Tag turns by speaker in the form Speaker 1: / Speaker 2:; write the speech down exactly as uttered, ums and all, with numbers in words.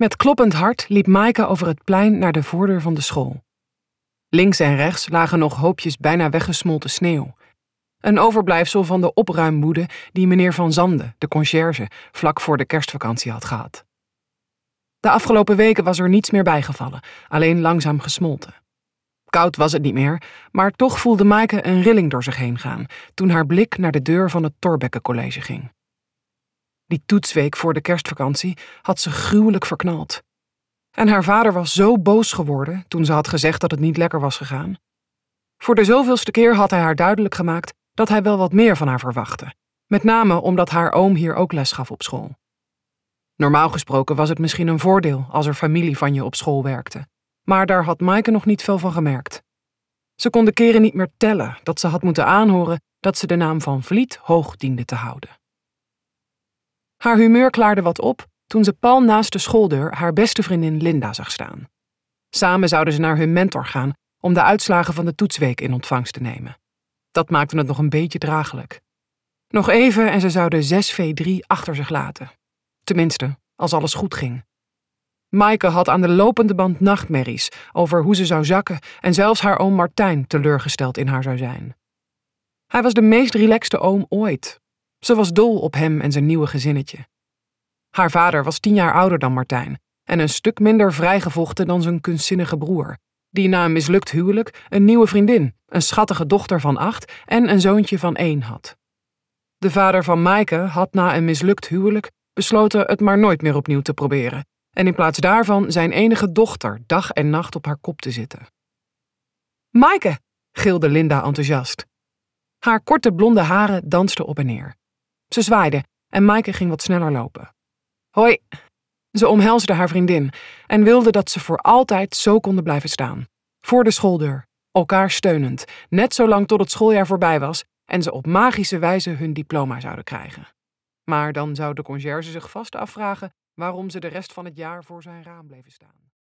Speaker 1: Met kloppend hart liep Maaike over het plein naar de voordeur van de school. Links en rechts lagen nog hoopjes bijna weggesmolten sneeuw. Een overblijfsel van de opruimwoede die meneer Van Zande, de conciërge, vlak voor de kerstvakantie had gehad. De afgelopen weken was er niets meer bijgevallen, alleen langzaam gesmolten. Koud was het niet meer, maar toch voelde Maaike een rilling door zich heen gaan toen haar blik naar de deur van het Thorbecke College ging. Die toetsweek voor de kerstvakantie had ze gruwelijk verknald. En haar vader was zo boos geworden toen ze had gezegd dat het niet lekker was gegaan. Voor de zoveelste keer had hij haar duidelijk gemaakt dat hij wel wat meer van haar verwachtte, met name omdat haar oom hier ook les gaf op school. Normaal gesproken was het misschien een voordeel als er familie van je op school werkte, maar daar had Maaike nog niet veel van gemerkt. Ze kon de keren niet meer tellen dat ze had moeten aanhoren dat ze de naam van Vliet hoog diende te houden. Haar humeur klaarde wat op toen ze pal naast de schooldeur haar beste vriendin Linda zag staan. Samen zouden ze naar hun mentor gaan om de uitslagen van de toetsweek in ontvangst te nemen. Dat maakte het nog een beetje draaglijk. Nog even en ze zouden zes V drie achter zich laten. Tenminste, als alles goed ging. Maaike had aan de lopende band nachtmerries over hoe ze zou zakken en zelfs haar oom Martijn teleurgesteld in haar zou zijn. Hij was de meest relaxte oom ooit. Ze was dol op hem en zijn nieuwe gezinnetje. Haar vader was tien jaar ouder dan Martijn en een stuk minder vrijgevochten dan zijn kunstzinnige broer, die na een mislukt huwelijk een nieuwe vriendin, een schattige dochter van acht en een zoontje van één had. De vader van Maaike had na een mislukt huwelijk besloten het maar nooit meer opnieuw te proberen en in plaats daarvan zijn enige dochter dag en nacht op haar kop te zitten. Maaike, gilde Linda enthousiast. Haar korte blonde haren dansten op en neer. Ze zwaaide en Maaike ging wat sneller lopen. Hoi. Ze omhelsde haar vriendin en wilde dat ze voor altijd zo konden blijven staan. Voor de schooldeur, elkaar steunend, net zolang tot het schooljaar voorbij was en ze op magische wijze hun diploma zouden krijgen. Maar dan zou de conciërge zich vast afvragen waarom ze de rest van het jaar voor zijn raam bleven staan.